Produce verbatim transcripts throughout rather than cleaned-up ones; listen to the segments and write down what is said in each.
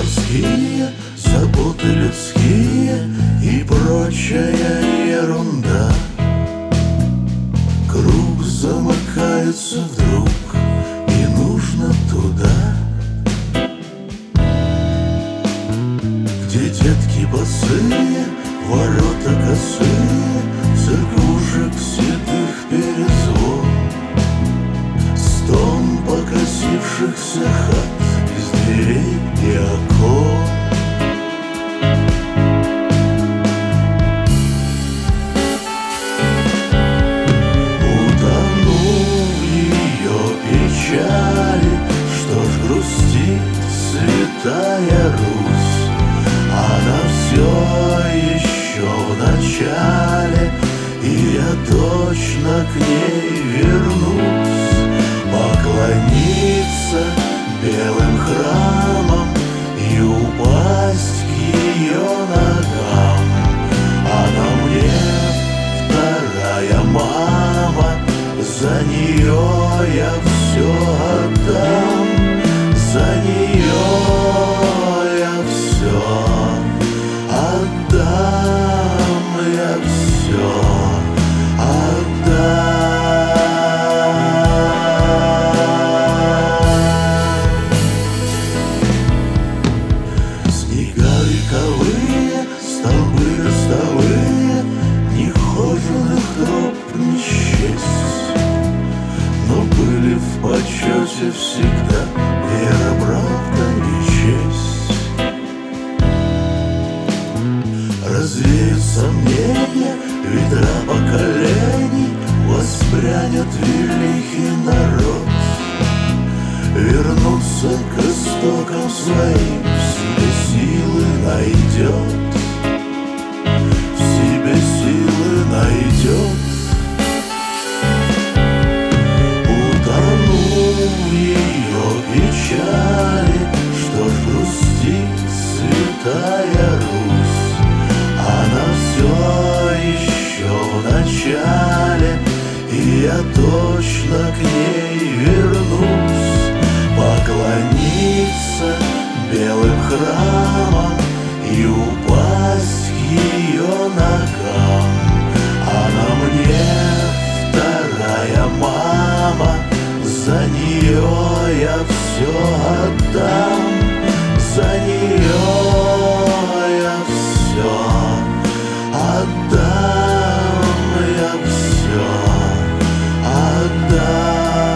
морские, заботы людские и прочая ерунда. Круг замыкается вдруг, и нужно туда, где детки босые, ворота косые, церквушек седых перезвон, стон покосившихся хат из дверей и окон. Утонул в ее печали, что ж грустит святая Русь, она все еще в начале, и я точно к ней вернусь, поклониться белым храмам и упасть к ее ногам. Она мне вторая мама, за нее я все отдам, за нее я все отдам, я все отдам. Снега вековые, столбы ростовые, нехоженных троп не счесть, но были в почете всегда вера, правда и честь. Развеют сомнения, ветра поколений, воспрянет великий народ, вернуться к истокам своим, в себе силы найдет, в себе силы найдет. Утонул в ее печали, что ж грустит святая Русь, она все еще в начале, и я точно к ней вернусь, поклониться белым храмам и упасть к ее ногам. Она мне вторая мама, за нее я все отдам, за нее я все отдам, я все отдам.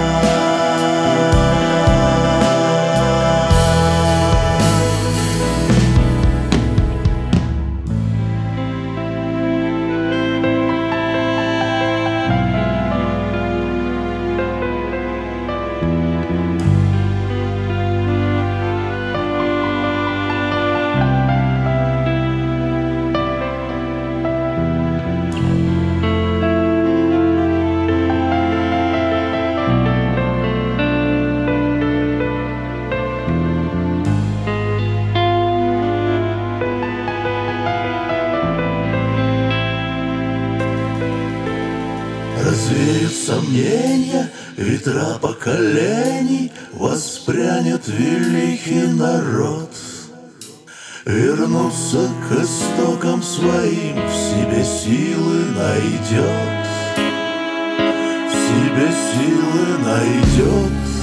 Развеют сомнения, ветра поколений, воспрянет великий народ, вернуться к истокам своим, в себе силы найдет, в себе силы найдет.